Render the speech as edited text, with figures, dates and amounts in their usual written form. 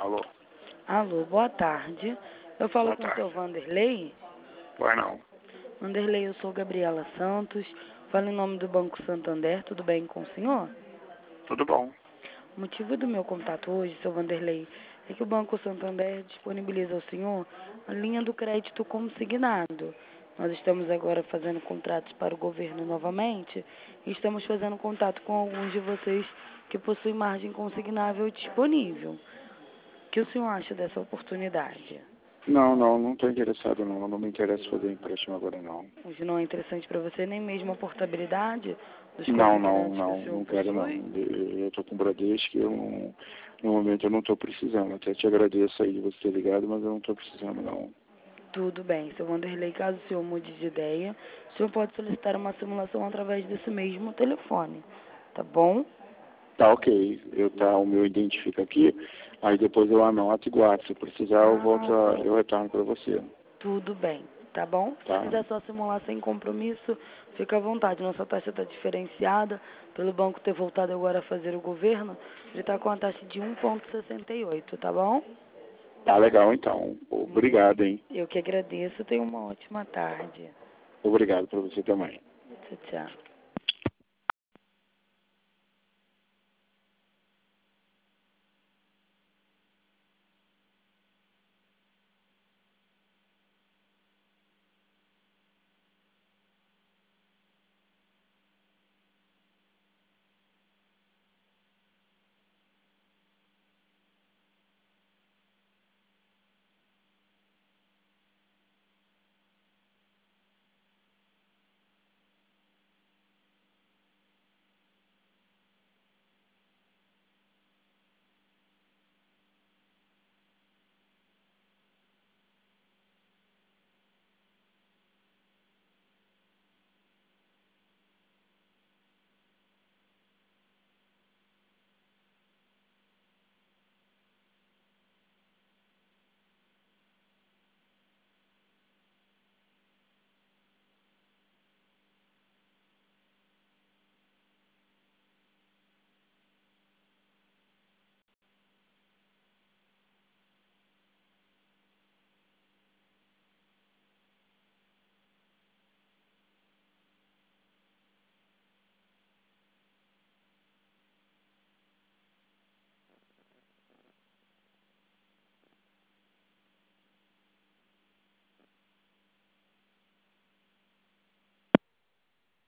Alô? Alô, boa tarde. Eu falo Boa com o seu tarde. Vanderlei. Vai não. Vanderlei, eu sou Gabriela Santos. Falo em nome do Banco Santander. Tudo bem com o senhor? Tudo bom. O motivo do meu contato hoje, seu Vanderlei, é que o Banco Santander disponibiliza ao senhor a linha do crédito consignado. Nós estamos agora fazendo contratos para o governo novamente e estamos fazendo contato com alguns de vocês que possuem margem consignável disponível. O que o senhor acha dessa oportunidade? Não estou interessado não. Não me interessa fazer empréstimo agora não. Hoje não é interessante para você nem mesmo a portabilidade dos Não, consignados que o senhor não quero não. possui? Eu estou com o Bradesco, no momento eu não estou precisando. Até te agradeço aí de você ter ligado, mas eu não estou precisando não. Tudo bem, seu Vanderlei, caso o senhor mude de ideia, o senhor pode solicitar uma simulação através desse mesmo telefone, tá bom? Tá ok. O meu identifica aqui, aí depois eu anoto e guardo. Se precisar eu retorno para você. Tudo bem, tá bom? Se Tá? quiser só simular sem compromisso, fica à vontade. Nossa taxa está diferenciada, pelo banco ter voltado agora a fazer o governo, ele está com a taxa de 1,68, tá bom? Tá legal então. Obrigado, hein? Eu que agradeço, tenha uma ótima tarde. Obrigado para você também. Tchau, tchau.